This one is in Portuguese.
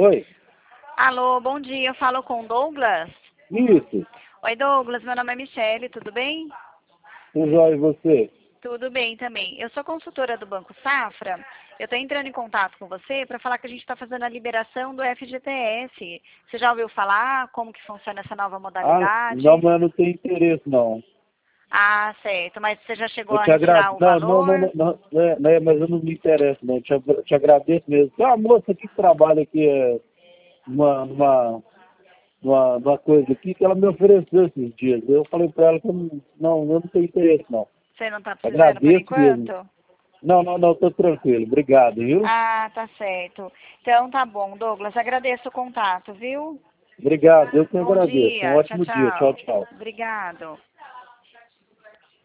Oi, Alô, bom dia. Eu falo com o Douglas. isso. Oi, Douglas. Meu nome é Michele, tudo bem? Tudo jóia e você? Tudo bem também. Eu sou consultora do Banco Safra. Eu estou entrando em contato com você para falar que a gente está fazendo a liberação do FGTS. Você já ouviu falar como que funciona essa nova Ah, modalidade? não, mas eu não tenho interesse, não. Ah, certo. Mas você já chegou Eu a te agradeço. retirar o Não, não, não, valor? não, mas eu não me interesso, não. Te agradeço mesmo. Tem uma moça aqui que trabalha aqui numa coisa aqui que ela me ofereceu esses dias. Eu falei para ela que eu não tenho interesse, não. Você não está precisando por Agradeço mesmo. enquanto? Não, tô tranquilo. Obrigado, viu? Ah, tá certo. Então tá bom, Douglas. Agradeço o contato, viu? Obrigado, eu que Bom agradeço. Um dia. Tchau, ótimo dia. Tchau, tchau. tchau. Obrigado.